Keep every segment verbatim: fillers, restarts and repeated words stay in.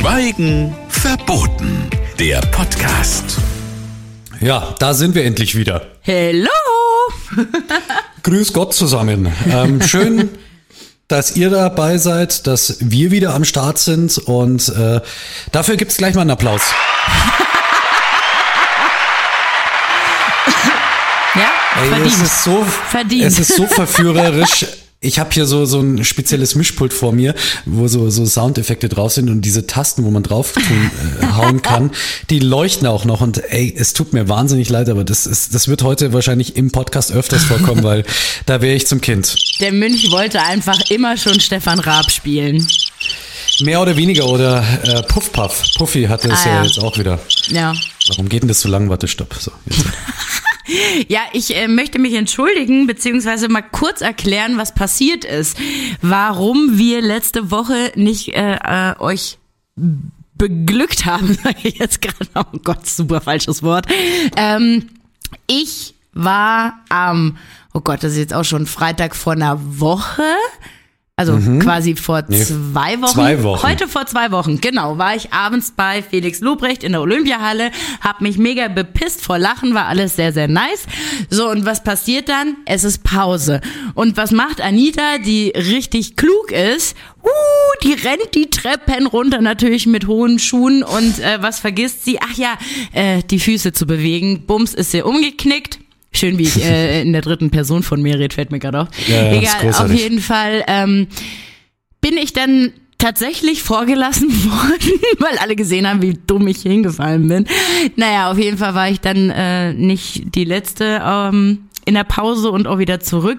Schweigen verboten. Der Podcast. Ja, da sind wir endlich wieder. Hello! Grüß Gott zusammen. Ähm, schön, dass ihr dabei seid, dass wir wieder am Start sind und äh, dafür gibt's gleich mal einen Applaus. Ja, Ey, verdient. es ist so, Verdient. Es ist so verführerisch. Ich habe hier so so ein spezielles Mischpult vor mir, wo so so Soundeffekte drauf sind und diese Tasten, wo man drauf tun, äh, hauen kann, die leuchten auch noch und ey, es tut mir wahnsinnig leid, aber das ist das wird heute wahrscheinlich im Podcast öfters vorkommen, weil da wäre ich zum Kind. Der Mönch wollte einfach immer schon Stefan Raab spielen. Mehr oder weniger oder äh, Puff Puff. Puffy hatte es Ah, ja. ja jetzt auch wieder. Ja. Warum geht denn das so lang? Warte, stopp. So, jetzt. Ja, ich äh, möchte mich entschuldigen, beziehungsweise mal kurz erklären, was passiert ist. Warum wir letzte Woche nicht äh, äh, euch beglückt haben, sage ich jetzt gerade. Oh Gott, super falsches Wort. Ähm, ich war am, oh Gott, das ist jetzt auch schon Freitag vor einer Woche. Also mhm. quasi vor nee, zwei Wochen. Zwei Wochen. Heute vor zwei Wochen, genau, war ich abends bei Felix Lobrecht in der Olympiahalle, hab mich mega bepisst vor Lachen, war alles sehr, sehr nice. So, und was passiert dann? Es ist Pause. Und was macht Anita, die richtig klug ist? Uh, die rennt die Treppen runter, natürlich mit hohen Schuhen und äh, was vergisst sie? Ach ja, äh, die Füße zu bewegen. Bums, ist sie umgeknickt. Schön, wie ich äh, in der dritten Person von mir rede, fällt mir gerade auf. Ja, Egal, auf jeden Fall ähm, bin ich dann tatsächlich vorgelassen worden, weil alle gesehen haben, wie dumm ich hingefallen bin. Naja, auf jeden Fall war ich dann äh, nicht die Letzte ähm, in der Pause und auch wieder zurück.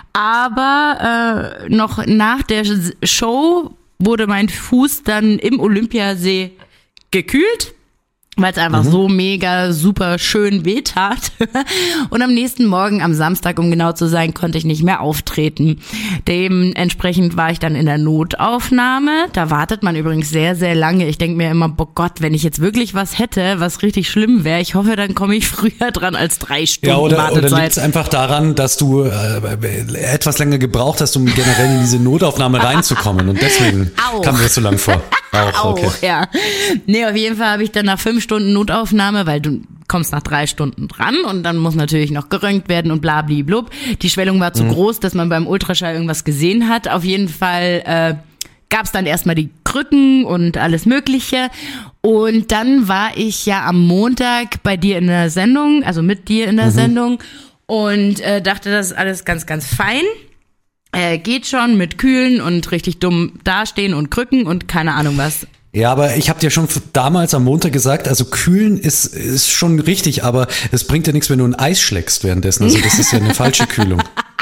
Aber äh, noch nach der Show wurde mein Fuß dann im Olympiasee gekühlt, weil es einfach mhm. so mega super schön wehtat. Und am nächsten Morgen, am Samstag, um genau zu sein, konnte ich nicht mehr auftreten. Dementsprechend war ich dann in der Notaufnahme. Da wartet man übrigens sehr, sehr lange. Ich denke mir immer, boah Gott, wenn ich jetzt wirklich was hätte, was richtig schlimm wäre, ich hoffe, dann komme ich früher dran als drei Stunden ja, oder, Wartezeit. Oder liegt es einfach daran, dass du äh, etwas länger gebraucht hast, um generell in diese Notaufnahme reinzukommen und deswegen Auch. kam mir das so lang vor. Auch, okay. Auch, ja. Nee, auf jeden Fall habe ich dann nach fünf Stunden Notaufnahme, weil du kommst nach drei Stunden dran und dann muss natürlich noch geröntgt werden und blablablub. Die Schwellung war zu mhm. groß, dass man beim Ultraschall irgendwas gesehen hat. Auf jeden Fall äh, gab es dann erstmal die Krücken und alles Mögliche. Und dann war ich ja am Montag bei dir in der Sendung, also mit dir in der mhm. Sendung und äh, dachte, das ist alles ganz, ganz fein. Äh, geht schon mit Kühlen und richtig dumm dastehen und Krücken und keine Ahnung was. Ja, aber ich habe dir schon damals am Montag gesagt, also kühlen ist ist schon richtig, aber es bringt dir nichts, wenn du ein Eis schlägst währenddessen. Also das ist ja eine falsche Kühlung.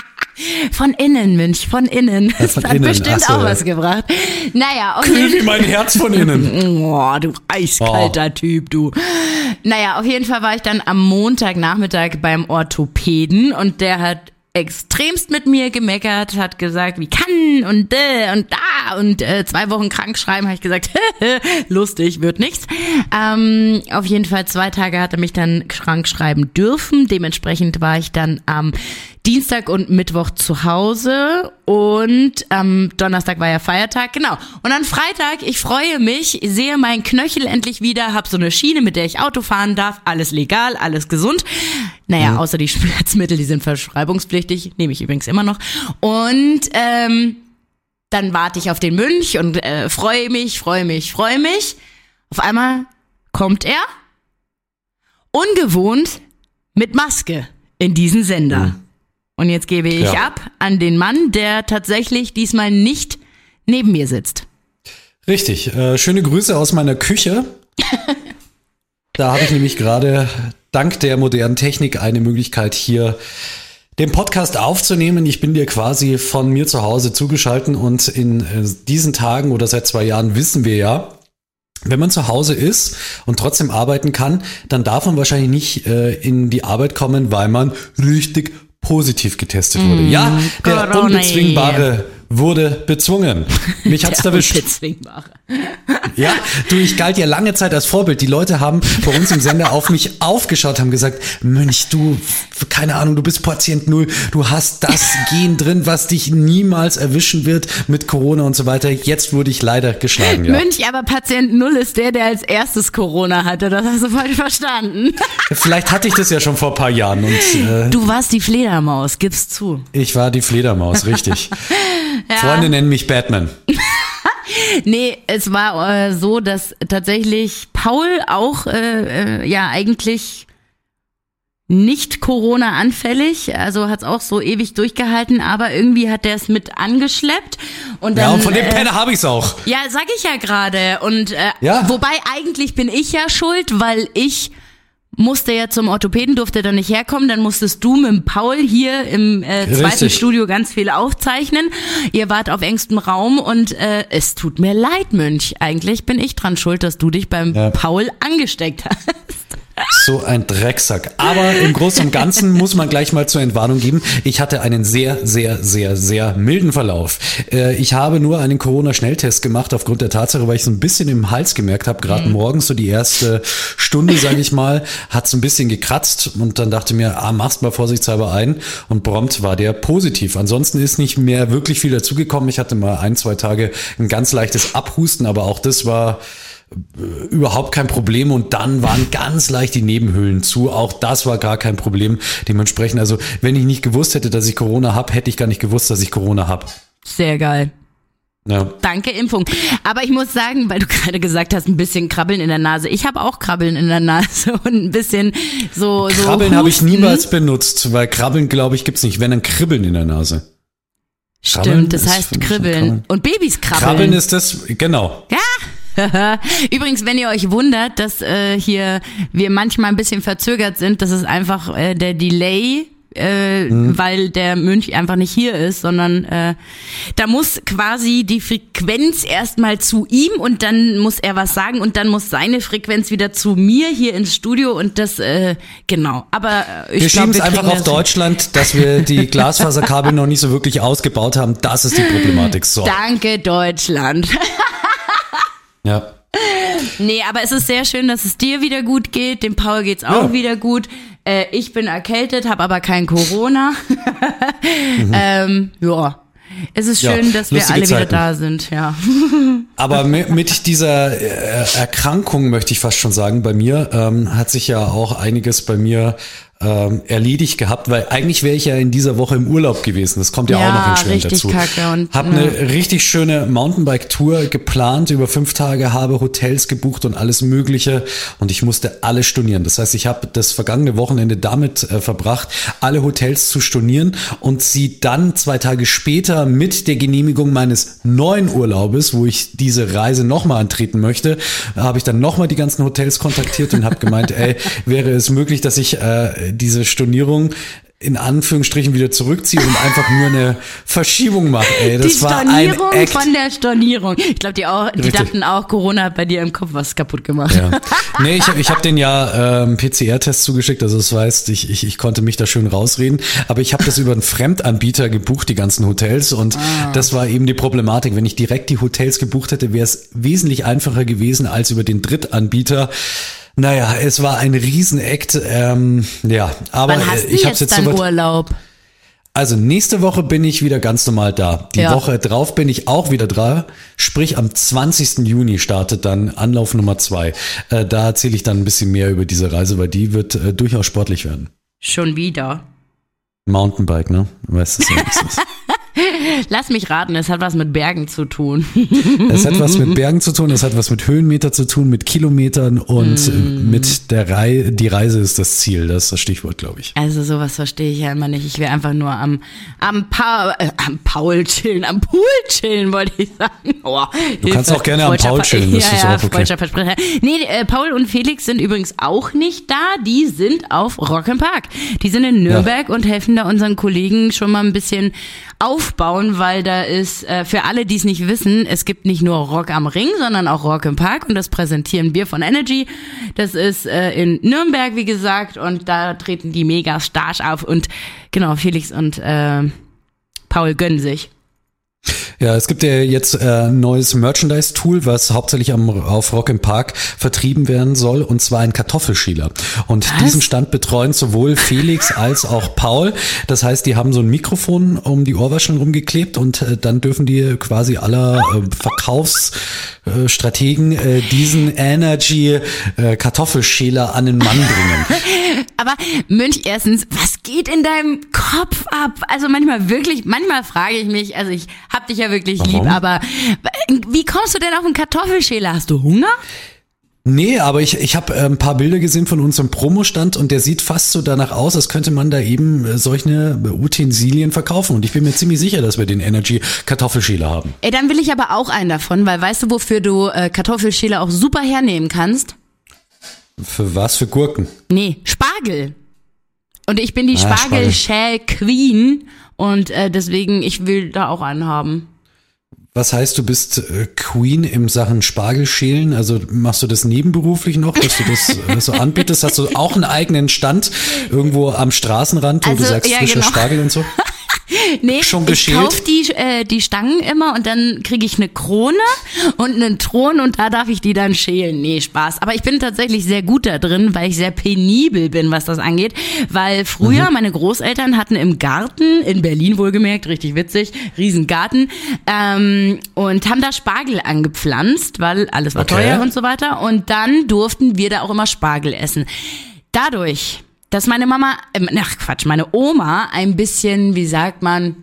Von innen, Mensch, von innen. Ja, von das hat innen. bestimmt So, auch ja. was gebracht. Naja, auf Kühl jeden wie mein Herz von innen. Oh, du eiskalter oh. Typ, du. Naja, auf jeden Fall war ich dann am Montagnachmittag beim Orthopäden und der hat extremst mit mir gemeckert, hat gesagt, wie kann und äh, und da und äh, zwei Wochen krank schreiben, habe ich gesagt, lustig, wird nichts. Ähm, auf jeden Fall zwei Tage hat er mich dann krank schreiben dürfen. Dementsprechend war ich dann am Dienstag und Mittwoch zu Hause und am Donnerstag war ja Feiertag, genau. Und am Freitag, ich freue mich, sehe meinen Knöchel endlich wieder, habe so eine Schiene, mit der ich Auto fahren darf, alles legal, alles gesund. Naja, mhm. außer die Schmerzmittel, die sind verschreibungspflichtig, nehme ich übrigens immer noch. Und ähm, dann warte ich auf den Mönch und äh, freue mich, freue mich, freue mich. Auf einmal kommt er, ungewohnt, mit Maske in diesen Sender. Mhm. Und jetzt gebe ich ja. ab an den Mann, der tatsächlich diesmal nicht neben mir sitzt. Richtig. Äh, schöne Grüße aus meiner Küche. Da habe ich nämlich gerade dank der modernen Technik eine Möglichkeit, hier den Podcast aufzunehmen. Ich bin dir quasi von mir zu Hause zugeschaltet und in äh, diesen Tagen oder seit zwei Jahren wissen wir ja, wenn man zu Hause ist und trotzdem arbeiten kann, dann darf man wahrscheinlich nicht äh, in die Arbeit kommen, weil man richtig positiv getestet wurde. Mm, ja, der Corona Unbezwingbare wurde bezwungen. Mich hat's der erwischt. Unbezwingbare. Ja, Ja, du, ich galt ja lange Zeit als Vorbild. Die Leute haben bei uns im Sender auf mich aufgeschaut, haben gesagt, Mönch, du, keine Ahnung, du bist Patient Null, du hast das Gen drin, was dich niemals erwischen wird mit Corona und so weiter. Jetzt wurde ich leider geschlagen, ja. Mönch, aber Patient Null ist der, der als erstes Corona hatte. Das hast du falsch verstanden. Vielleicht hatte ich das ja schon vor ein paar Jahren. Und, äh, du warst die Fledermaus, gib's zu. Ich war die Fledermaus, richtig. Ja. Freunde nennen mich Batman. Nee, es war äh, so, dass tatsächlich Paul auch äh, äh, ja eigentlich nicht Corona anfällig, also hat es auch so ewig durchgehalten, aber irgendwie hat der es mit angeschleppt. Und dann, ja, und von dem äh, Penner habe ich es auch. Ja, sag ich ja gerade. Und äh, ja. Wobei eigentlich bin ich ja schuld, weil ich musste ja zum Orthopäden, durfte da nicht herkommen, dann musstest du mit dem Paul hier im äh, zweiten Richtig. Studio ganz viel aufzeichnen. Ihr wart auf engstem Raum und äh, es tut mir leid, Mönch. Eigentlich bin ich dran schuld, dass du dich beim ja. Paul angesteckt hast. So ein Drecksack. Aber im Großen und Ganzen muss man gleich mal zur Entwarnung geben. Ich hatte einen sehr, sehr, sehr, sehr milden Verlauf. Ich habe nur einen Corona-Schnelltest gemacht aufgrund der Tatsache, weil ich so ein bisschen im Hals gemerkt habe, gerade mhm. morgens so die erste Stunde, sage ich mal, hat es ein bisschen gekratzt und dann dachte mir, ah, machst mal vorsichtshalber ein und prompt war der positiv. Ansonsten ist nicht mehr wirklich viel dazugekommen. Ich hatte mal ein, zwei Tage ein ganz leichtes Abhusten, aber auch das war überhaupt kein Problem und dann waren ganz leicht die Nebenhöhlen zu. Auch das war gar kein Problem. Dementsprechend, also wenn ich nicht gewusst hätte, dass ich Corona habe, hätte ich gar nicht gewusst, dass ich Corona habe. Sehr geil. Ja. Danke, Impfung. Aber ich muss sagen, weil du gerade gesagt hast, ein bisschen Krabbeln in der Nase. Ich habe auch Krabbeln in der Nase und ein bisschen so so Krabbeln habe ich niemals benutzt, weil Krabbeln, glaube ich, gibt's nicht. Wenn, dann Kribbeln in der Nase. Stimmt, Krabbeln das heißt Kribbeln. Und Babys krabbeln. Krabbeln ist das, genau. Ja. Übrigens, wenn ihr euch wundert, dass äh, hier wir manchmal ein bisschen verzögert sind, das ist einfach äh, der Delay, äh, hm. weil der Mönch einfach nicht hier ist, sondern äh, da muss quasi die Frequenz erstmal zu ihm und dann muss er was sagen und dann muss seine Frequenz wieder zu mir hier ins Studio und das, äh, genau. Aber äh, ich wir glaube, schieben es einfach auf Deutschland, dass wir die Glasfaserkabel noch nicht so wirklich ausgebaut haben. Das ist die Problematik. So. Danke, Deutschland. Ja. Nee, aber es ist sehr schön, dass es dir wieder gut geht. Dem Paul geht's auch ja. wieder gut. Äh, ich bin erkältet, habe aber kein Corona. mhm. ähm, ja. Es ist schön, ja, dass wir alle Zeiten. wieder da sind, ja. Aber mit dieser Erkrankung, möchte ich fast schon sagen, bei mir ähm, hat sich ja auch einiges bei mir ähm, erledigt gehabt, weil eigentlich wäre ich ja in dieser Woche im Urlaub gewesen. Das kommt ja, ja auch noch entscheidend dazu. Kacke und, hab eine ja. richtig schöne Mountainbike-Tour geplant, über fünf Tage, habe Hotels gebucht und alles Mögliche und ich musste alles stornieren. Das heißt, ich habe das vergangene Wochenende damit äh, verbracht, alle Hotels zu stornieren und sie dann zwei Tage später mit der Genehmigung meines neuen Urlaubes, wo ich diese Reise nochmal antreten möchte, habe ich dann nochmal die ganzen Hotels kontaktiert und habe gemeint, ey, wäre es möglich, dass ich äh, diese Stornierung in Anführungsstrichen wieder zurückziehe und einfach nur eine Verschiebung mache. Ey, das die war Stornierung ein Act. von der Stornierung. Ich glaube, die, auch, die dachten auch, Corona hat bei dir im Kopf was kaputt gemacht. Ja. Nee, ich habe ich hab den ja ähm, P C R-Test zugeschickt, also das heißt, ich, ich, ich konnte mich da schön rausreden, aber ich habe das über einen Fremdanbieter gebucht, die ganzen Hotels und ah. das war eben die Problematik. Wenn ich direkt die Hotels gebucht hätte, wäre es wesentlich einfacher gewesen als über den Drittanbieter. Naja, es war ein Riesenakt, ähm, ja, aber Wann hast du ich hab's jetzt jetzt dann so weit, Urlaub? Also nächste Woche bin ich wieder ganz normal da. Die ja. Woche drauf bin ich auch wieder da. Sprich, am zwanzigsten Juni startet dann Anlauf Nummer zwei. Äh, da erzähle ich dann ein bisschen mehr über diese Reise, weil die wird äh, durchaus sportlich werden. Schon wieder? Mountainbike, ne? Du weißt es ja, wie es ist. Lass mich raten, es hat was mit Bergen zu tun. Es hat was mit Bergen zu tun, es hat was mit Höhenmeter zu tun, mit Kilometern und mm. mit der Reise. Die Reise ist das Ziel, das ist das Stichwort, glaube ich. Also sowas verstehe ich ja immer nicht. Ich will einfach nur am am, pa äh, am Paul chillen, am Pool chillen, wollte ich sagen. Oh, du kannst Hilfe. auch gerne am Paul chillen, das ja, ist ja, auch okay. Versprecher. Nee, äh, Paul und Felix sind übrigens auch nicht da, die sind auf Rock im Park. Die sind in Nürnberg ja. und helfen da unseren Kollegen schon mal ein bisschen aufbauen, weil da ist, äh, für alle, die es nicht wissen, es gibt nicht nur Rock am Ring, sondern auch Rock im Park und das präsentieren wir von Energy. Das ist äh, in Nürnberg, wie gesagt, und da treten die Megastars auf und genau, Felix und äh, Paul gönnen sich. Ja, es gibt ja jetzt äh, ein neues Merchandise-Tool, was hauptsächlich am, auf Rock im Park vertrieben werden soll, und zwar ein Kartoffelschäler. Und was? Diesen Stand betreuen sowohl Felix als auch Paul. Das heißt, die haben so ein Mikrofon um die Ohrwascheln rumgeklebt und äh, dann dürfen die quasi aller äh, Verkaufsstrategen äh, diesen Energy äh, Kartoffelschäler an den Mann bringen. Aber Mönch, erstens, was geht in deinem Kopf ab? Also manchmal wirklich, manchmal frage ich mich, also ich hab dich ja wirklich Warum? lieb, aber wie kommst du denn auf einen Kartoffelschäler? Hast du Hunger? Nee, aber ich, ich habe äh, ein paar Bilder gesehen von unserem Promostand und der sieht fast so danach aus, als könnte man da eben äh, solche Utensilien verkaufen. Und ich bin mir ziemlich sicher, dass wir den Energy Kartoffelschäler haben. Ey, dann will ich aber auch einen davon, weil weißt du, wofür du äh, Kartoffelschäler auch super hernehmen kannst? Für was? Für Gurken? Nee, Spargel. Und ich bin die ah, Spargel-Shell-Queen und äh, deswegen, ich will da auch einen haben. Was heißt, du bist äh, Queen im Sachen Spargelschälen? Also machst du das nebenberuflich noch, dass du das äh, so anbietest? Hast du auch einen eigenen Stand irgendwo am Straßenrand, wo also, du sagst, ja, frischer genau. Spargel und so? Nee, Schon ich kaufe die, äh, die Stangen immer und dann kriege ich eine Krone und einen Thron und da darf ich die dann schälen. Nee, Spaß. Aber ich bin tatsächlich sehr gut da drin, weil ich sehr penibel bin, was das angeht. Weil früher mhm. meine Großeltern hatten im Garten, in Berlin wohlgemerkt, richtig witzig, Riesengarten, ähm, und haben da Spargel angepflanzt, weil alles war okay. teuer und so weiter. Und dann durften wir da auch immer Spargel essen. Dadurch... dass meine Mama, äh, ach Quatsch, meine Oma ein bisschen, wie sagt man,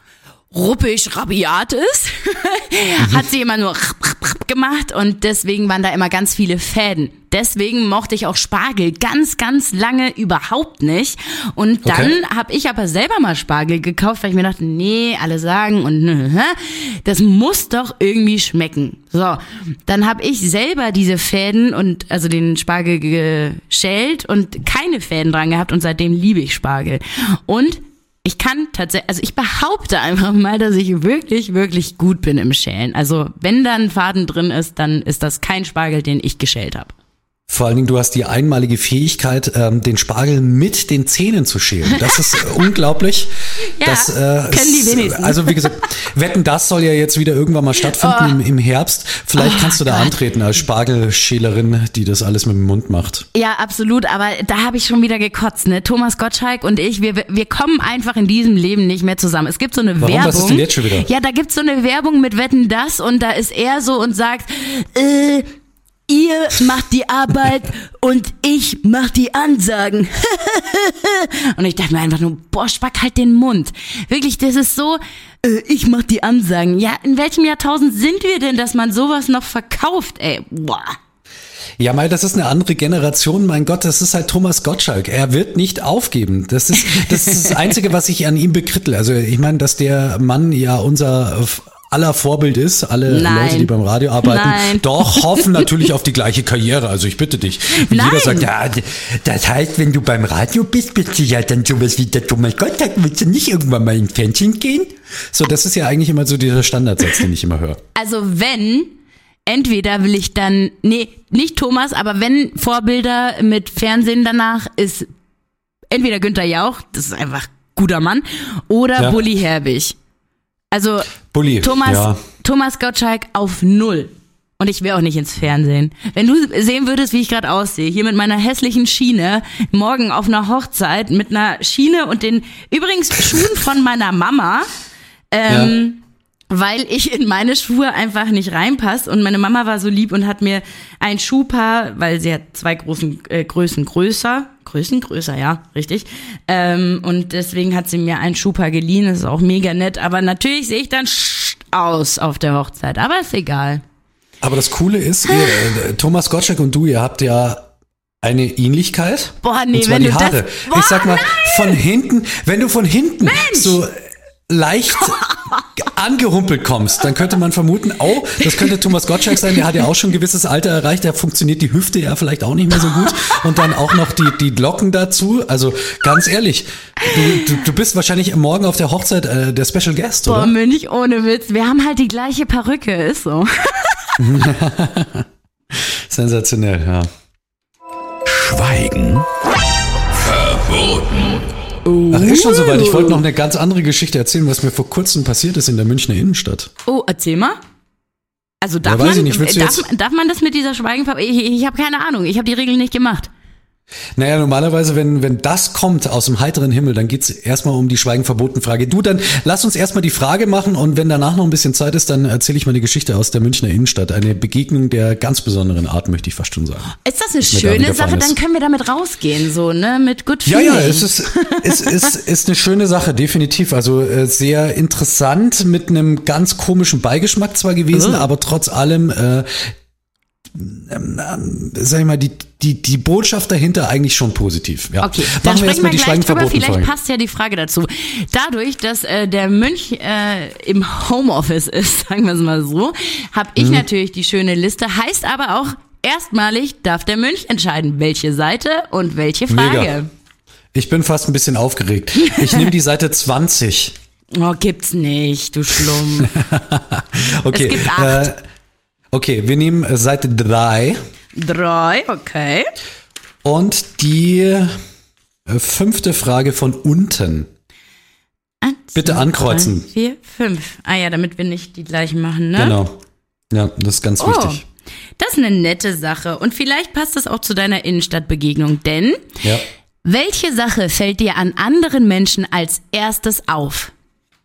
ruppig rabiat ist, mhm. hat sie immer nur gemacht und deswegen waren da immer ganz viele Fäden. Deswegen mochte ich auch Spargel ganz, ganz lange überhaupt nicht. Und dann okay. habe ich aber selber mal Spargel gekauft, weil ich mir dachte, nee, alle sagen und nö, das muss doch irgendwie schmecken. So, dann habe ich selber diese Fäden und also den Spargel geschält und keine Fäden dran gehabt und seitdem liebe ich Spargel. Und ich kann tatsächlich, also ich behaupte einfach mal, dass ich wirklich, wirklich gut bin im Schälen. Also wenn da ein Faden drin ist, dann ist das kein Spargel, den ich geschält habe. Vor allen Dingen, du hast die einmalige Fähigkeit, ähm, den Spargel mit den Zähnen zu schälen. Das ist äh, unglaublich. Ja, das, äh, können die wenigsten. Also wie gesagt, Wetten, das soll ja jetzt wieder irgendwann mal stattfinden oh. im, im Herbst. Vielleicht oh, kannst du da Gott. antreten als Spargelschälerin, die das alles mit dem Mund macht. Ja, absolut. Aber da habe ich schon wieder gekotzt. Ne? Thomas Gottschalk und ich, wir, wir kommen einfach in diesem Leben nicht mehr zusammen. Es gibt so eine Warum? Werbung. Was ist denn jetzt schon wieder? Ja, da gibt's so eine Werbung mit Wetten, das und da ist er so und sagt, äh, ihr macht die Arbeit und ich mach die Ansagen. Und ich dachte mir einfach nur, boah, Spack, halt den Mund. Wirklich, das ist so, äh, ich mach die Ansagen. Ja, in welchem Jahrtausend sind wir denn, dass man sowas noch verkauft, ey? Boah. Ja, Mai, das ist eine andere Generation. Mein Gott, das ist halt Thomas Gottschalk. Er wird nicht aufgeben. Das ist das, ist das Einzige, was ich an ihm bekrittle. Also ich meine, dass der Mann ja unser aller Vorbild ist, alle Nein. Leute, die beim Radio arbeiten, Nein. doch hoffen natürlich auf die gleiche Karriere. Also ich bitte dich. Wie Nein. jeder sagt, ja, das heißt, wenn du beim Radio bist, bist du ja dann sowas wie der Thomas Gottschalk. Willst du nicht irgendwann mal ins Fernsehen gehen? So, das ist ja eigentlich immer so dieser Standardsatz, den ich immer höre. Also wenn, entweder will ich dann, nee, nicht Thomas, aber wenn Vorbilder mit Fernsehen danach ist, entweder Günther Jauch, das ist einfach guter Mann, oder ja. Bully Herbig. Also Bulli, Thomas, ja. Thomas Gottschalk auf null. Und ich will auch nicht ins Fernsehen. Wenn du sehen würdest, wie ich gerade aussehe, hier mit meiner hässlichen Schiene, morgen auf einer Hochzeit mit einer Schiene und den übrigens Schuhen von meiner Mama, ähm, ja. weil ich in meine Schuhe einfach nicht reinpasse. Und meine Mama war so lieb und hat mir ein Schuhpaar, weil sie hat zwei großen äh, Größen größer, Größen größer, ja, richtig. Ähm, und deswegen hat sie mir ein Schuhpaar geliehen, das ist auch mega nett. Aber natürlich sehe ich dann aus auf der Hochzeit, aber ist egal. Aber das Coole ist, ihr, äh, Thomas Gottschalk und du, ihr habt ja eine Ähnlichkeit. Boah, nee, und zwar wenn die du Haare. das, boah, ich sag mal, nein. von hinten, wenn du von hinten Mensch. so leicht angehumpelt kommst, dann könnte man vermuten, oh, das könnte Thomas Gottschalk sein, der hat ja auch schon ein gewisses Alter erreicht, da funktioniert die Hüfte ja vielleicht auch nicht mehr so gut und dann auch noch die, die Locken dazu, also ganz ehrlich, du, du, du bist wahrscheinlich morgen auf der Hochzeit äh, der Special Guest, oder? Boah, Mönch, ohne Witz, wir haben halt die gleiche Perücke, ist so. Sensationell, ja. Schweigen verboten. Oh. Ach, ist schon soweit. Ich wollte noch eine ganz andere Geschichte erzählen, was mir vor kurzem passiert ist in der Münchner Innenstadt. Oh, erzähl mal. Also darf, ja, weiß man, ich nicht. darf, darf man das mit dieser Schweigenverboten? Ich, ich habe keine Ahnung. Ich habe die Regeln nicht gemacht. Naja, normalerweise, wenn, wenn das kommt aus dem heiteren Himmel, dann geht's erstmal um die Schweigenverboten-Frage. Du, dann lass uns erstmal die Frage machen und wenn danach noch ein bisschen Zeit ist, dann erzähle ich mal eine Geschichte aus der Münchner Innenstadt. Eine Begegnung der ganz besonderen Art, möchte ich fast schon sagen. Ist das eine schöne da Sache? Dann können wir damit rausgehen, so, ne? Mit Good Feeling. Ja, ja, es ist, es ist, ist eine schöne Sache, definitiv. Also äh, sehr interessant, mit einem ganz komischen Beigeschmack zwar gewesen, oh. aber trotz allem äh, Ähm, ähm, sag ich mal, die, die, die Botschaft dahinter eigentlich schon positiv. Ja. Okay, dann machen wir erstmal die Schweigenverboten. Vielleicht passt ja die Frage dazu. Dadurch, dass äh, der Mönch äh, im Homeoffice ist, sagen wir es mal so, habe ich mhm. natürlich die schöne Liste. Heißt aber auch, erstmalig darf der Mönch entscheiden, welche Seite und welche Frage. Mega. Ich bin fast ein bisschen aufgeregt. Ich nehme die Seite zwanzig. Oh, gibt's nicht, du Schlumpf. Okay. Es gibt acht. Äh, Okay, wir nehmen Seite drei. Drei, okay. Und die fünfte Frage von unten. Eins, Bitte ankreuzen. Drei, vier, fünf. Ah ja, damit wir nicht die gleichen machen, ne? Genau. Ja, das ist ganz oh, wichtig. Das ist eine nette Sache. Und vielleicht passt das auch zu deiner Innenstadtbegegnung, denn ja. welche Sache fällt dir an anderen Menschen als erstes auf?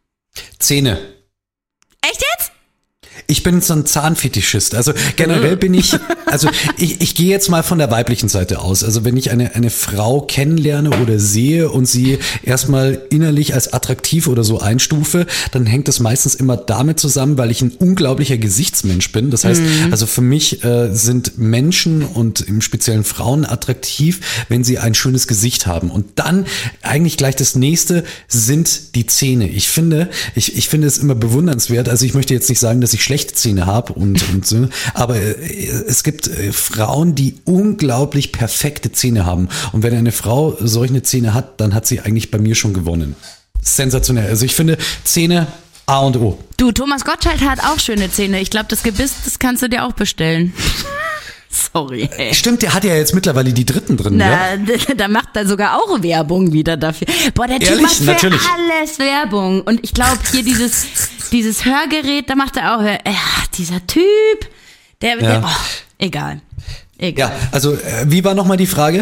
Zähne. Echt jetzt? Ich bin so ein Zahnfetischist. Also generell bin ich, also ich, ich gehe jetzt mal von der weiblichen Seite aus. Also wenn ich eine, eine Frau kennenlerne oder sehe und sie erstmal innerlich als attraktiv oder so einstufe, dann hängt das meistens immer damit zusammen, weil ich ein unglaublicher Gesichtsmensch bin. Das heißt, mhm. also für mich äh, sind Menschen und im speziellen Frauen attraktiv, wenn sie ein schönes Gesicht haben. Und dann eigentlich gleich das nächste sind die Zähne. Ich finde, ich, ich finde es immer bewundernswert. Also ich möchte jetzt nicht sagen, dass ich schlechte Zähne habe und, und so, aber es gibt Frauen, die unglaublich perfekte Zähne haben. Und wenn eine Frau solche Zähne hat, dann hat sie eigentlich bei mir schon gewonnen. Sensationell. Also ich finde Zähne A und O. Du, Thomas Gottschalk hat auch schöne Zähne. Ich glaube, das Gebiss, das kannst du dir auch bestellen. Sorry. Ey. Stimmt, der hat ja jetzt mittlerweile die dritten drin. Na, ja? Da macht er sogar auch Werbung wieder dafür. Boah, der Typ Ehrlich? macht für Natürlich. alles Werbung. Und ich glaube, hier dieses, dieses Hörgerät, da macht er auch, ja, dieser Typ, der, ja. der oh, egal. Egal. Ja, also, äh, wie war nochmal die Frage?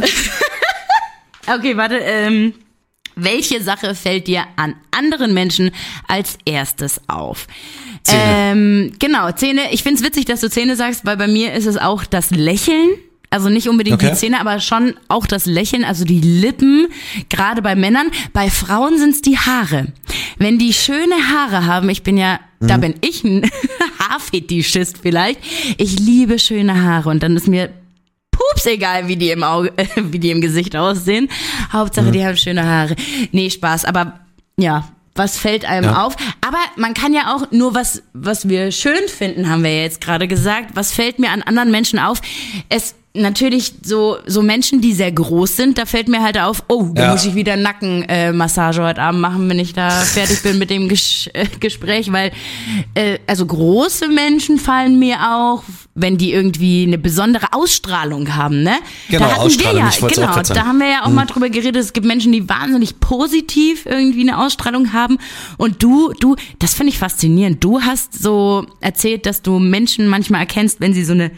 Okay, warte, ähm, welche Sache fällt dir an anderen Menschen als erstes auf? Zähne. Ähm, genau, Zähne. Ich find's witzig, dass du Zähne sagst, weil bei mir ist es auch das Lächeln. Also nicht unbedingt okay. die Zähne, aber schon auch das Lächeln, also die Lippen, gerade bei Männern. Bei Frauen sind's die Haare. Wenn die schöne Haare haben, ich bin ja, mhm. da bin ich ein Haarfetischist vielleicht. Ich liebe schöne Haare und dann ist mir pups egal, wie die im Auge, äh, wie die im Gesicht aussehen. Hauptsache, mhm. die haben schöne Haare. Nee, Spaß, aber ja, was fällt einem ja. auf? Aber man kann ja auch nur was, was wir schön finden, haben wir ja jetzt gerade gesagt. Was fällt mir an anderen Menschen auf? Es natürlich so so Menschen, die sehr groß sind, da fällt mir halt auf, oh, da ja. muss ich wieder Nackenmassage äh, heute Abend machen, wenn ich da fertig bin mit dem Ges- äh, Gespräch, weil äh, also große Menschen fallen mir auch, wenn die irgendwie eine besondere Ausstrahlung haben, ne? Genau, da hatten Ausstrahlung, wir ja, ich wollte genau, auch gerade sagen. da haben wir ja auch hm. mal drüber geredet, es gibt Menschen, die wahnsinnig positiv irgendwie eine Ausstrahlung haben und du, du, das finde ich faszinierend, du hast so erzählt, dass du Menschen manchmal erkennst, wenn sie so eine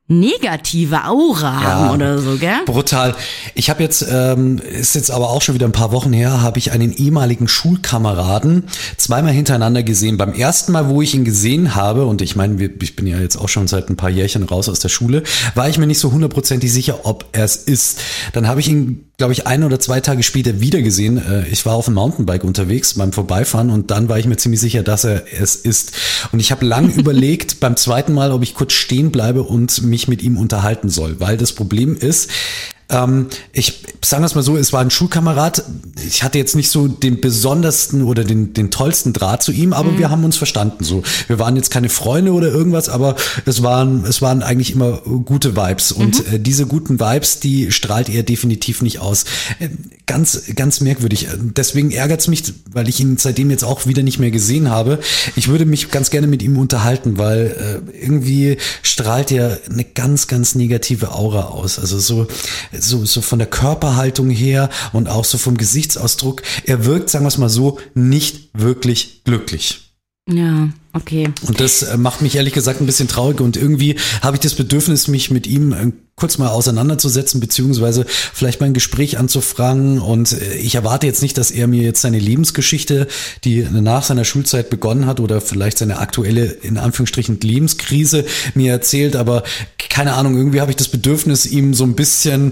negative Aura haben ja, oder so, gell? Brutal. Ich habe jetzt, ähm, ist jetzt aber auch schon wieder ein paar Wochen her, habe ich einen ehemaligen Schulkameraden zweimal hintereinander gesehen. Beim ersten Mal, wo ich ihn gesehen habe, und ich meine, ich bin ja jetzt auch schon seit ein paar Jährchen raus aus der Schule, war ich mir nicht so hundertprozentig sicher, ob er es ist. Dann habe ich ihn, glaube ich, ein oder zwei Tage später wieder gesehen. Ich war auf dem Mountainbike unterwegs beim Vorbeifahren und dann war ich mir ziemlich sicher, dass er es ist. Und ich habe lang überlegt beim zweiten Mal, ob ich kurz stehen bleibe und mich mit ihm unterhalten soll, weil das Problem ist, ähm, ich sagen wir es mal so, es war ein Schulkamerad, ich hatte jetzt nicht so den besondersten oder den, den tollsten Draht zu ihm, aber mhm. wir haben uns verstanden so. Wir waren jetzt keine Freunde oder irgendwas, aber es waren, es waren eigentlich immer gute Vibes und mhm. äh, diese guten Vibes, die strahlt er definitiv nicht aus. Äh, ganz, ganz merkwürdig. Deswegen ärgert es mich, weil ich ihn seitdem jetzt auch wieder nicht mehr gesehen habe. Ich würde mich ganz gerne mit ihm unterhalten, weil äh, irgendwie strahlt er eine ganz, ganz negative Aura aus. Also so, so, so von der Körperhaltung her und auch so vom Gesichtsausdruck. Er wirkt, sagen wir es mal so, nicht wirklich glücklich. Ja, okay. Und das äh, macht mich ehrlich gesagt ein bisschen traurig und irgendwie habe ich das Bedürfnis, mich mit ihm äh, kurz mal auseinanderzusetzen, beziehungsweise vielleicht mal ein Gespräch anzufragen und äh, ich erwarte jetzt nicht, dass er mir jetzt seine Lebensgeschichte, die nach seiner Schulzeit begonnen hat oder vielleicht seine aktuelle, in Anführungsstrichen, Lebenskrise mir erzählt, aber keine Ahnung, irgendwie habe ich das Bedürfnis, ihm so ein bisschen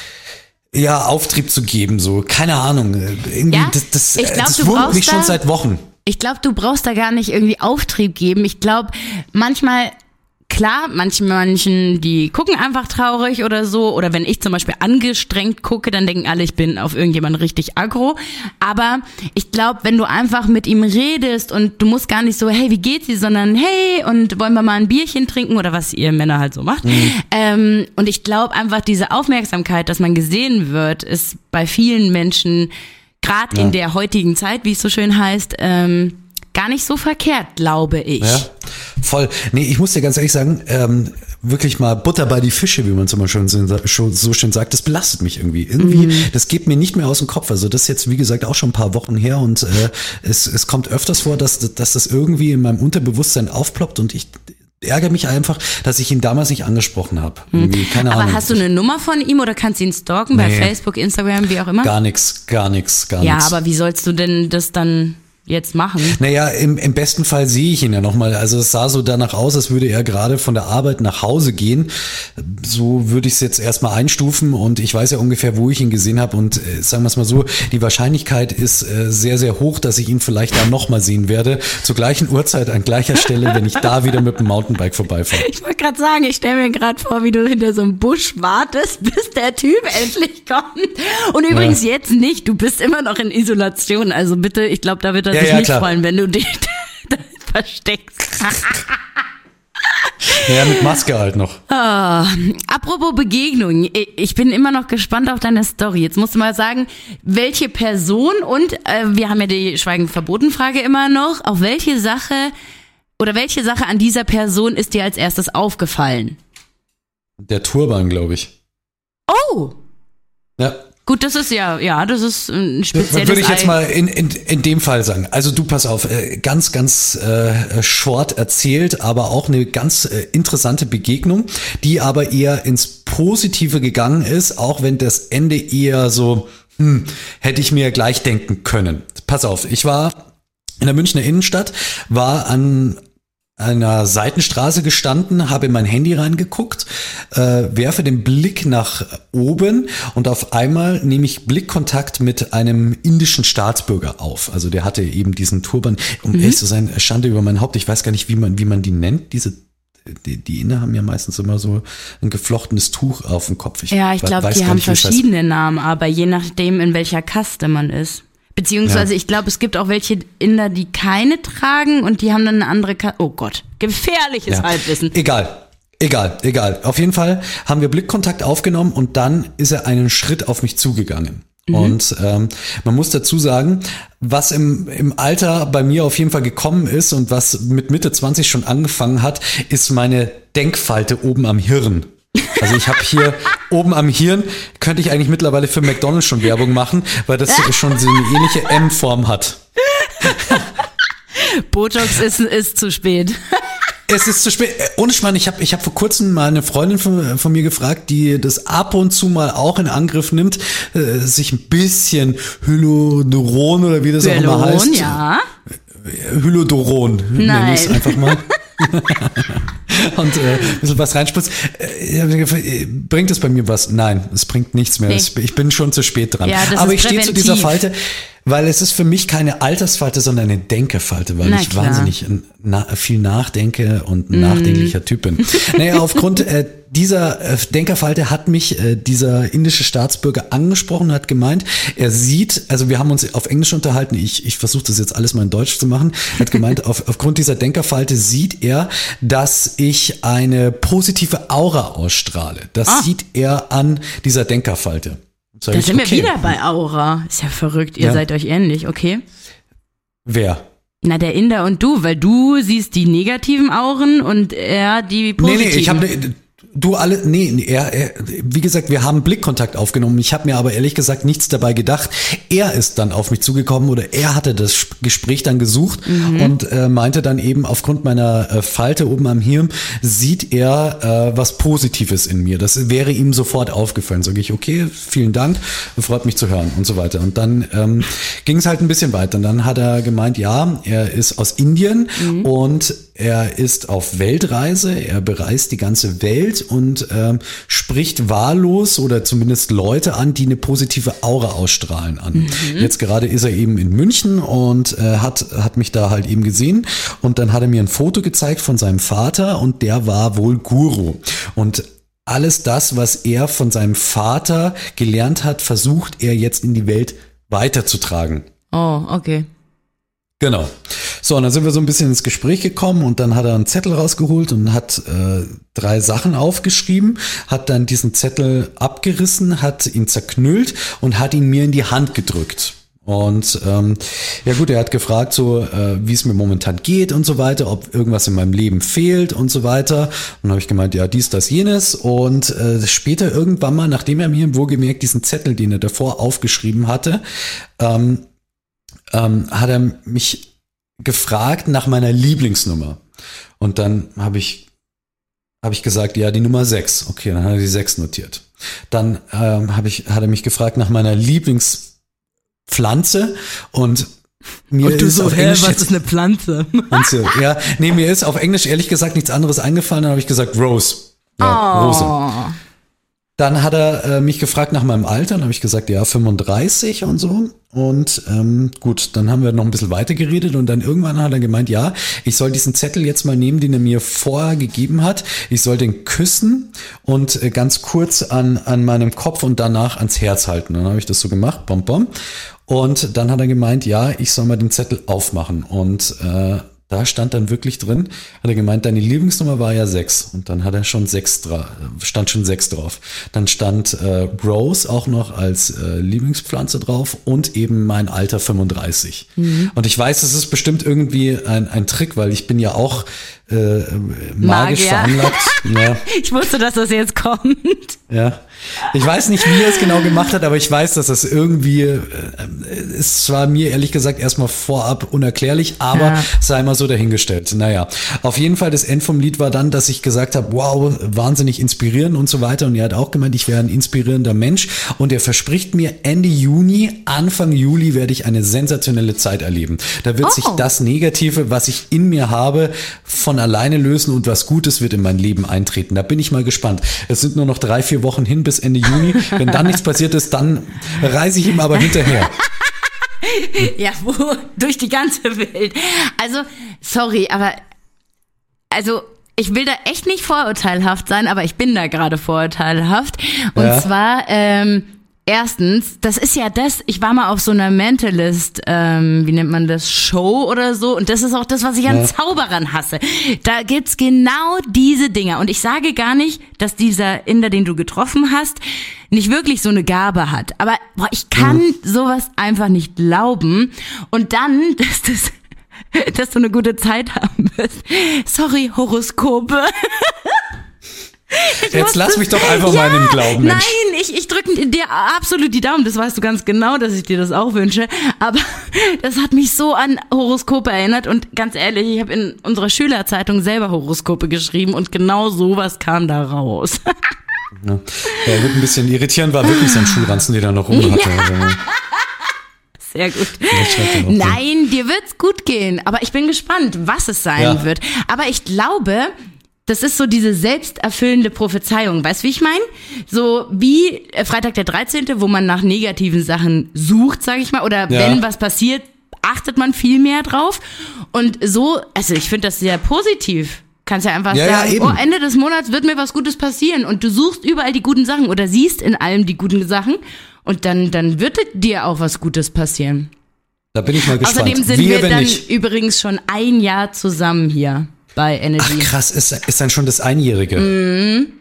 ja, Auftrieb zu geben, so, keine Ahnung. Irgendwie, ja, das, das, ich glaub, das wurmt mich schon seit Wochen. Ich glaube, du brauchst da gar nicht irgendwie Auftrieb geben. Ich glaube, manchmal, klar, manchen Menschen, die gucken einfach traurig oder so. Oder wenn ich zum Beispiel angestrengt gucke, dann denken alle, ich bin auf irgendjemanden richtig aggro. Aber ich glaube, wenn du einfach mit ihm redest und du musst gar nicht so, hey, wie geht's dir, sondern hey, und wollen wir mal ein Bierchen trinken oder was ihr Männer halt so macht. Mhm. Ähm, und ich glaube einfach, diese Aufmerksamkeit, dass man gesehen wird, ist bei vielen Menschen gerade ja. in der heutigen Zeit, wie es so schön heißt, ähm, gar nicht so verkehrt, glaube ich. Ja, voll. Nee, ich muss dir ganz ehrlich sagen, ähm, wirklich mal Butter bei die Fische, wie man es immer schon so schön sagt, das belastet mich irgendwie. Irgendwie, mhm. das geht mir nicht mehr aus dem Kopf. Also das ist jetzt, wie gesagt, auch schon ein paar Wochen her und äh, es, es kommt öfters vor, dass, dass das irgendwie in meinem Unterbewusstsein aufploppt und ich ärgere mich einfach, dass ich ihn damals nicht angesprochen habe. Keine Aber Ahnung. Hast du eine Nummer von ihm oder kannst du ihn stalken bei nee. Facebook, Instagram, wie auch immer? Gar nichts, gar nichts, gar nichts. Ja, aber wie sollst du denn das dann jetzt machen? Naja, im, im besten Fall sehe ich ihn ja nochmal. Also es sah so danach aus, als würde er gerade von der Arbeit nach Hause gehen. So würde ich es jetzt erstmal einstufen und ich weiß ja ungefähr, wo ich ihn gesehen habe und äh, sagen wir es mal so, die Wahrscheinlichkeit ist äh, sehr, sehr hoch, dass ich ihn vielleicht da nochmal sehen werde. Zur gleichen Uhrzeit, an gleicher Stelle, wenn ich da wieder mit dem Mountainbike vorbeifahre. Ich wollte gerade sagen, ich stelle mir gerade vor, wie du hinter so einem Busch wartest, bis der Typ endlich kommt. Und übrigens ja. jetzt nicht, du bist immer noch in Isolation. Also bitte, ich glaube, da wird er Ja, sich ja, nicht klar. freuen, wenn du dich versteckst. Ja, mit Maske halt noch. Oh, apropos Begegnung, ich bin immer noch gespannt auf deine Story. Jetzt musst du mal sagen, welche Person und äh, wir haben ja die Schweigen-Verboten-Frage immer noch, auf welche Sache oder welche Sache an dieser Person ist dir als erstes aufgefallen? Der Turban, glaube ich. Oh! Ja. Gut, das ist ja, ja, das ist ein spezielles Würde ich jetzt mal in, in, in dem Fall sagen. Also du, pass auf, ganz, ganz äh, short erzählt, aber auch eine ganz äh, interessante Begegnung, die aber eher ins Positive gegangen ist, auch wenn das Ende eher so, hm, hätte ich mir gleich denken können. Pass auf, ich war in der Münchner Innenstadt, war an einer Seitenstraße gestanden, habe in mein Handy reingeguckt, äh, werfe den Blick nach oben und auf einmal nehme ich Blickkontakt mit einem indischen Staatsbürger auf. Also der hatte eben diesen Turban, um mhm. ehrlich zu sein, Schande über mein Haupt. Ich weiß gar nicht, wie man wie man die nennt. Diese die, die Inder haben ja meistens immer so ein geflochtenes Tuch auf dem Kopf. Ich ja, ich glaube, die haben nicht, verschiedene Namen, aber je nachdem, in welcher Kaste man ist. Beziehungsweise ja. ich glaube, es gibt auch welche Inder, die keine tragen und die haben dann eine andere Ka- Oh Gott, gefährliches ja. Halbwissen. Egal, egal, egal. Auf jeden Fall haben wir Blickkontakt aufgenommen und dann ist er einen Schritt auf mich zugegangen. Mhm. Und ähm, man muss dazu sagen, was im, im Alter bei mir auf jeden Fall gekommen ist und was mit Mitte zwanzig schon angefangen hat, ist meine Denkfalte oben am Hirn. Also ich habe hier oben am Hirn, könnte ich eigentlich mittlerweile für McDonald's schon Werbung machen, weil das schon so eine ähnliche M-Form hat. Botox ist, ist zu spät. Es ist zu spät. Ohne Schmarrn, ich habe ich hab vor kurzem mal eine Freundin von, von mir gefragt, die das ab und zu mal auch in Angriff nimmt, äh, sich ein bisschen Hyaluron oder wie das Hyaluron, auch immer heißt. Ja. Hyaluron, nenne ich es einfach mal. Und äh, ein bisschen was reinspritzt. Äh, bringt es bei mir was? Nein, es bringt nichts mehr. Nee. Ich bin schon zu spät dran. Ja, aber ich stehe zu dieser Falte, weil es ist für mich keine Altersfalte, sondern eine Denkerfalte, weil Na, ich klar. wahnsinnig na, viel nachdenke und ein mm. nachdenklicher Typ bin. Naja, aufgrund äh, dieser äh, Denkerfalte hat mich äh, dieser indische Staatsbürger angesprochen und hat gemeint, er sieht, also wir haben uns auf Englisch unterhalten, ich, ich versuche das jetzt alles mal in Deutsch zu machen, er hat gemeint, auf, aufgrund dieser Denkerfalte sieht er, dass ich eine positive Aura ausstrahle. Das ah. sieht er an dieser Denkerfalte. Da ich, sind wir okay. wieder bei Aura. Ist ja verrückt, ihr ja. seid euch ähnlich, okay? Wer? Na, der Inder und du, weil du siehst die negativen Auren und er die positiven. Nee, nee, ich habe ne, du alle, nee, nee er, er, wie gesagt, wir haben Blickkontakt aufgenommen. Ich habe mir aber ehrlich gesagt nichts dabei gedacht. Er ist dann auf mich zugekommen oder er hatte das Gespräch dann gesucht mhm. und äh, meinte dann eben, aufgrund meiner äh, Falte oben am Hirn sieht er äh, was Positives in mir. Das wäre ihm sofort aufgefallen. Sage ich, okay, vielen Dank, freut mich zu hören und so weiter. Und dann ähm, ging es halt ein bisschen weiter. Und dann hat er gemeint, ja, er ist aus Indien mhm. und er ist auf Weltreise, er bereist die ganze Welt und ähm, spricht wahllos oder zumindest Leute an, die eine positive Aura ausstrahlen an. Mhm. Jetzt gerade ist er eben in München und äh, hat hat mich da halt eben gesehen und dann hat er mir ein Foto gezeigt von seinem Vater und der war wohl Guru. Und alles das, was er von seinem Vater gelernt hat, versucht er jetzt in die Welt weiterzutragen. Oh, okay. Genau. So, und dann sind wir so ein bisschen ins Gespräch gekommen und dann hat er einen Zettel rausgeholt und hat äh, drei Sachen aufgeschrieben, hat dann diesen Zettel abgerissen, hat ihn zerknüllt und hat ihn mir in die Hand gedrückt. Und ähm, ja gut, er hat gefragt, so äh, wie es mir momentan geht und so weiter, ob irgendwas in meinem Leben fehlt und so weiter. Und dann habe ich gemeint, ja, dies, das, jenes. Und äh, später irgendwann mal, nachdem er mir wohlgemerkt diesen Zettel, den er davor aufgeschrieben hatte, ähm, ähm, hat er mich gefragt nach meiner Lieblingsnummer. Und dann habe ich habe ich gesagt, ja, die Nummer sechs. Okay, dann hat er die sechs notiert. Dann ähm, habe ich hat er mich gefragt nach meiner Lieblingspflanze und mir und du ist so, auf hä, Englisch was ist eine Pflanze? Und so, ja, nee, mir ist auf Englisch ehrlich gesagt nichts anderes eingefallen, dann habe ich gesagt Rose. Ja, oh. Rose. Dann hat er äh, mich gefragt nach meinem Alter, dann habe ich gesagt, ja, fünfunddreißig und so. Und ähm, gut, dann haben wir noch ein bisschen weiter geredet und dann irgendwann hat er gemeint, ja, ich soll diesen Zettel jetzt mal nehmen, den er mir vorher gegeben hat. Ich soll den küssen und äh, ganz kurz an an meinem Kopf und danach ans Herz halten. Dann habe ich das so gemacht, bom bom. Und dann hat er gemeint, ja, ich soll mal den Zettel aufmachen. Und äh, da stand dann wirklich drin, hat er gemeint, deine Lieblingsnummer war ja sechs. Und dann hat er schon sechs dra- stand schon sechs drauf. Dann stand äh, Rose auch noch als äh, Lieblingspflanze drauf und eben mein Alter fünfunddreißig. Mhm. Und ich weiß, es ist bestimmt irgendwie ein, ein Trick, weil ich bin ja auch äh, magisch Magier. veranlagt. Ja. Ich wusste, dass das jetzt kommt. Ja. Ich weiß nicht, wie er es genau gemacht hat, aber ich weiß, dass das irgendwie, äh, ist zwar mir ehrlich gesagt erstmal vorab unerklärlich, aber ja. sei mal so dahingestellt. Naja, auf jeden Fall das End vom Lied war dann, dass ich gesagt habe, wow, wahnsinnig inspirierend und so weiter. Und er hat auch gemeint, ich wäre ein inspirierender Mensch und er verspricht mir, Ende Juni, Anfang Juli werde ich eine sensationelle Zeit erleben. Da wird oh. sich das Negative, was ich in mir habe, von alleine lösen und was Gutes wird in mein Leben eintreten. Da bin ich mal gespannt. Es sind nur noch drei, vier Wochen hin bis Ende Juni. Wenn dann nichts passiert ist, dann reise ich ihm aber hinterher. Ja, wo? Durch die ganze Welt. Also, sorry, aber also ich will da echt nicht vorurteilhaft sein, aber ich bin da gerade vorurteilhaft. Und ja. zwar, ähm, erstens, das ist ja das, ich war mal auf so einer Mentalist, ähm, wie nennt man das, Show oder so, und das ist auch das, was ich an ja. Zauberern hasse. Da gibt's genau diese Dinger und ich sage gar nicht, dass dieser Inder, den du getroffen hast, nicht wirklich so eine Gabe hat, aber boah, ich kann mhm. sowas einfach nicht glauben und dann, dass das dass du eine gute Zeit haben wirst. Sorry, Horoskope. Ich Jetzt lass mich doch einfach ja, mal in den Glauben, Mensch. Nein, ich, ich drücke dir absolut die Daumen. Das weißt du ganz genau, dass ich dir das auch wünsche. Aber das hat mich so an Horoskope erinnert. Und ganz ehrlich, ich habe in unserer Schülerzeitung selber Horoskope geschrieben. Und genau sowas kam da raus. Ja, ja wird ein bisschen irritierend, war wirklich so ein Schulranzen, der da noch rum hatte. Ja. Sehr gut. Nein, dir wird's gut gehen. Aber ich bin gespannt, was es sein ja. wird. Aber ich glaube, das ist so diese selbsterfüllende Prophezeiung. Weißt du, wie ich meine? So wie Freitag der dreizehnte, wo man nach negativen Sachen sucht, sage ich mal. Oder ja. wenn was passiert, achtet man viel mehr drauf. Und so, also ich finde das sehr positiv. Kannst ja einfach ja, sagen, ja, oh, Ende des Monats wird mir was Gutes passieren. Und du suchst überall die guten Sachen oder siehst in allem die guten Sachen. Und dann, dann wird dir auch was Gutes passieren. Da bin ich mal gespannt. Außerdem sind wir, wir dann nicht. übrigens schon ein Jahr zusammen hier bei Energy. Ach krass, ist, ist dann schon das Einjährige. Mhm. Krass.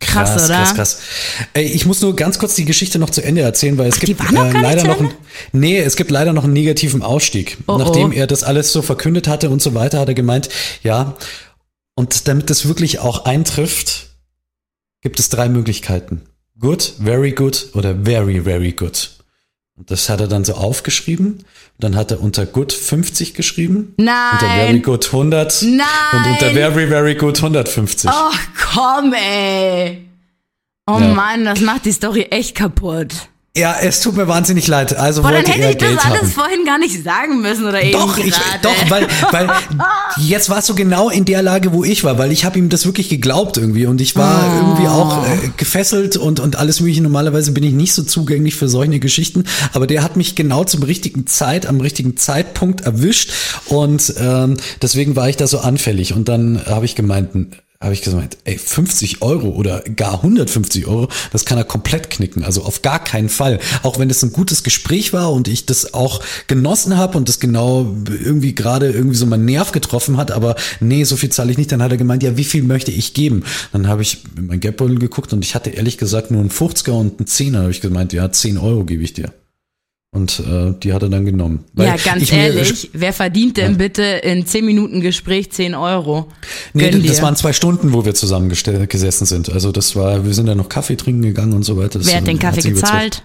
krass, krass, oder? Krass, krass. Ey, ich muss nur ganz kurz die Geschichte noch zu Ende erzählen, weil es Ach, gibt die war noch äh, gar nicht leider zu noch Ende? ein, nee, es gibt leider noch einen negativen Ausstieg. Oh, Nachdem oh. er das alles so verkündet hatte und so weiter, hat er gemeint, ja, und damit das wirklich auch eintrifft, gibt es drei Möglichkeiten. Good, very good oder very, very good. Und das hat er dann so aufgeschrieben. Dann hat er unter good fünfzig geschrieben. Nein. Unter very good hundert. Nein. Und unter very, very good hundertfünfzig. Oh, komm, ey. Oh Ja. Mann, das macht die Story echt kaputt. Ja, es tut mir wahnsinnig leid. Also Boah, dann wollte hätte er ich das Geld alles haben. vorhin gar nicht sagen müssen oder eben Doch, gerade. ich, doch, weil, weil jetzt warst du genau in der Lage, wo ich war, weil ich habe ihm das wirklich geglaubt irgendwie und ich war Oh. irgendwie auch äh, gefesselt und und alles mögliche. Normalerweise bin ich nicht so zugänglich für solche Geschichten, aber der hat mich genau zum richtigen Zeit, am richtigen Zeitpunkt erwischt und ähm, deswegen war ich da so anfällig und dann habe ich gemeint, habe ich gesagt, ey, fünfzig Euro oder gar hundertfünfzig Euro, das kann er komplett knicken. Also auf gar keinen Fall. Auch wenn es ein gutes Gespräch war und ich das auch genossen habe und das genau irgendwie gerade irgendwie so meinen Nerv getroffen hat, aber nee, so viel zahle ich nicht. Dann hat er gemeint, ja, wie viel möchte ich geben? Dann habe ich in mein Geldbeutel geguckt und ich hatte ehrlich gesagt nur einen fünfziger und einen Zehner. Da habe ich gemeint, ja, zehn Euro gebe ich dir. Und äh, die hat er dann genommen. Weil Ja, ganz ich mir- ehrlich, wer verdient denn Ja. bitte in zehn Minuten Gespräch zehn Euro? Nee, Gönn das dir. waren zwei Stunden, wo wir zusammen geste- gesessen sind. Also das war, wir sind dann noch Kaffee trinken gegangen und so weiter. Das Wer hat den Kaffee sich überzeugt. gezahlt?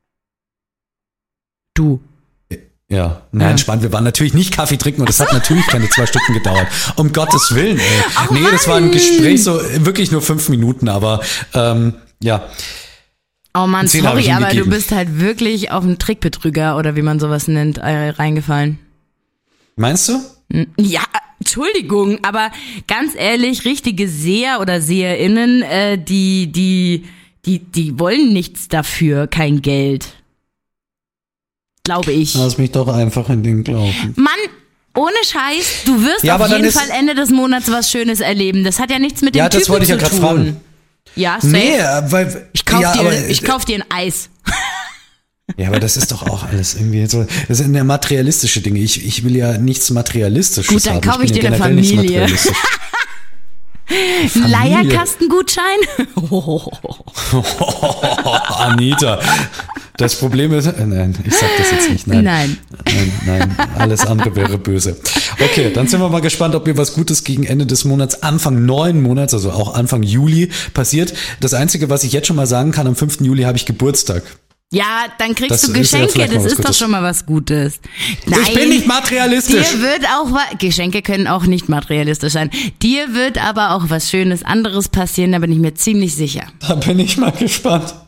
Du. Ja, nein, Ja. spannend. Wir waren natürlich nicht Kaffee trinken und das hat natürlich keine zwei Stunden gedauert. Um Gottes Willen, ey. Ach, nee, das war ein Mann. Gespräch so wirklich nur fünf Minuten, aber ähm, ja. Oh Mann, Zehn hab ich sorry, ihm aber gegeben. du bist halt wirklich auf einen Trickbetrüger oder wie man sowas nennt, äh, reingefallen. Meinst du? Ja, Entschuldigung, aber ganz ehrlich, richtige Seher oder SeherInnen, äh, die, die, die, die wollen nichts dafür, kein Geld. Glaube ich. Lass mich doch einfach in den glauben. Mann, ohne Scheiß, du wirst Ja, auf aber dann jeden ist- Fall Ende des Monats was Schönes erleben. Das hat ja nichts mit dem Ja, das Typen wollte ich ja zu gerade tun. fragen. Ja, safe. Nee, weil Ich kauf, ja, dir, aber, ich kauf dir ein Eis. ja, aber das ist doch auch alles irgendwie so. Das sind ja materialistische Dinge. Ich, ich will ja nichts Materialistisches Gut, dann haben. kauf ich bin dir ja eine generell nicht Familie. materialistisch. Ein Leierkastengutschein? Anita, das Problem ist, äh, nein, ich sag das jetzt nicht, nein. Nein. Nein, nein, alles andere wäre böse. Okay, dann sind wir mal gespannt, ob mir was Gutes gegen Ende des Monats, Anfang neuen Monats, also auch Anfang Juli passiert. Das Einzige, was ich jetzt schon mal sagen kann, am fünften Juli habe ich Geburtstag. Ja, dann kriegst Das du ist ja Geschenke, vielleicht mal das was ist doch Gutes. schon mal was Gutes. Nein, Ich bin nicht materialistisch. dir wird auch was, Geschenke können auch nicht materialistisch sein. Dir wird aber auch was Schönes anderes passieren, da bin ich mir ziemlich sicher. Da bin ich mal gespannt.